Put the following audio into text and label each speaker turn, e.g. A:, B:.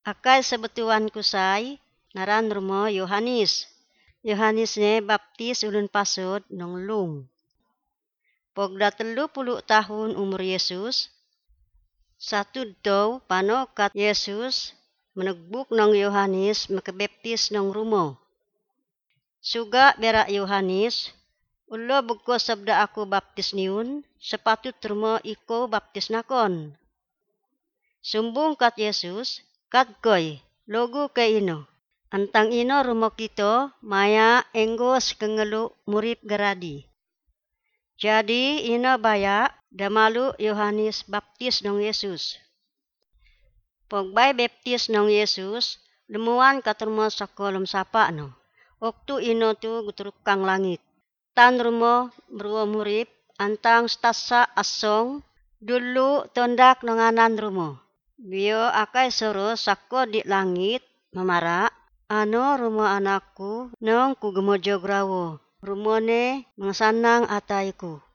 A: Akai sebetuan kusai, naran rumo Yohanes. Yohanes ne baptis ulun pasut nong lung. Pogda 30 tahun umur Yesus, satu dau panokat Yesus menegbuk nong Yohanes makabaptis nong rumo. Suga berak Yohanes, ulo buko sabda aku baptis niun, sepatut rumo iko baptis nakon. Sumbung kat Yesus, kat goy, logo kay ino. Antang ino rumo kito, maya enggos kengelu murip garadi. Jadi ino baya, damalu Yohanes baptis nong Yesus. Pogbay baptis nong Yesus, lumuan katurmo sakolom sapa no. Oktu ino tu guturukang langit. Tan rumo beruo murip, antang stasa asong, dulu tondak nonganan rumo. Bio akai soro sako di langit, mamara, ano rumo anakku, nong kugemojo grawo. Rumone mengsanang ataiku.